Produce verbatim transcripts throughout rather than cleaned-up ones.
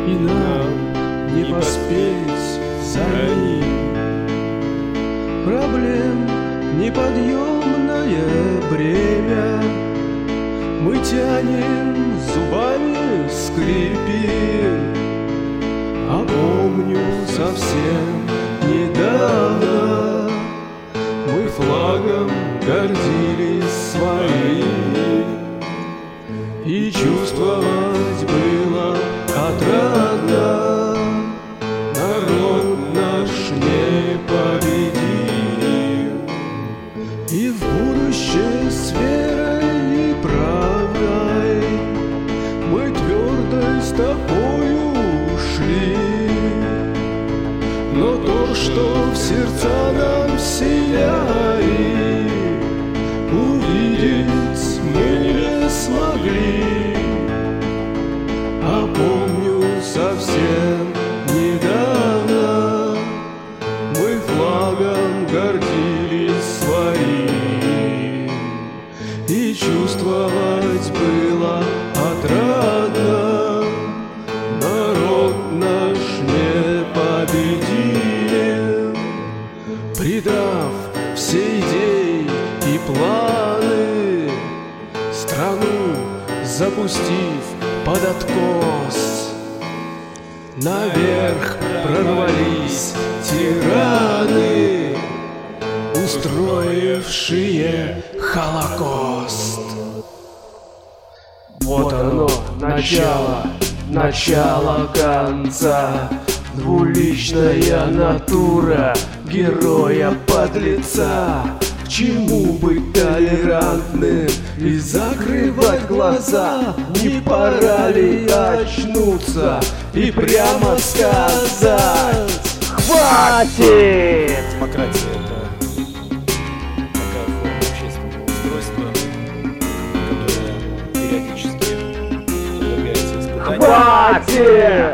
и нам не поспеть за ним. Проблем неподъемное бремя, мы тянем, зубами скрипим. А помню, совсем недавно мы флагом гордились своим, и чувствовать было отрадно, народ наш непобедим. И в будущее с верой и правдой мы твердой стопою шли. Но то, что в сердца нам сияет, увидеть мы не смогли. А помню, совсем недавно мы флагом гордились своим, и чувствовать было отрадно, народ наш непобедим. Предав все идеи и планы, страну запустив под откос, наверх прорвались тираны, устроившие Холокост. Вот оно, начало, начало конца, двуличная натура героя-подлеца. К чему быть толерантным и закрывать глаза? Не пора ли очнуться и прямо сказать: хватит! Демократия — это такая форма общественного устройства, которая периодически подвергается испытаниям. Хватит!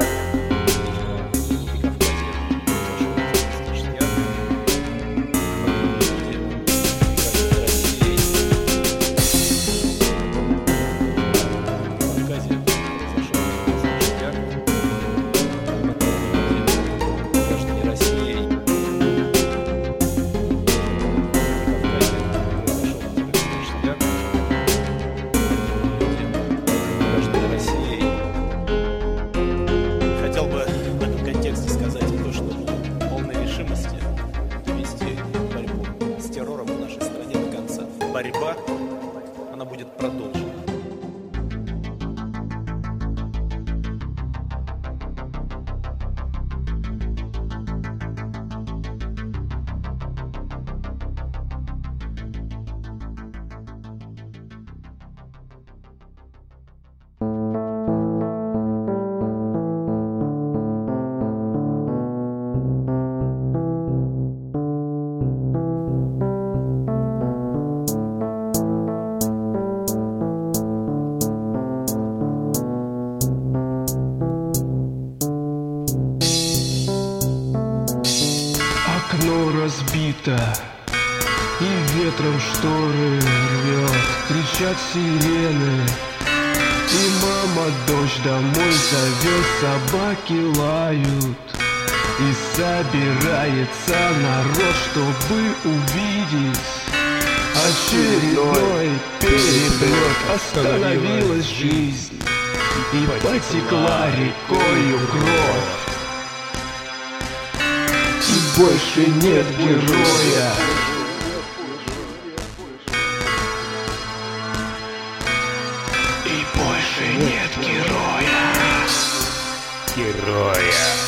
Хотел бы в этом контексте сказать то, что полной решимости вести борьбу с террором в нашей стране до конца. Борьба, она будет продолжена. Окно разбито, и ветром шторы рвет, кричат сирены. И мама дождь домой зовет, собаки лают. И собирается народ, чтобы увидеть очередной переплет. Остановилась жизнь, и потекла рекою кровь. И больше нет героя. И больше нет героя. Героя.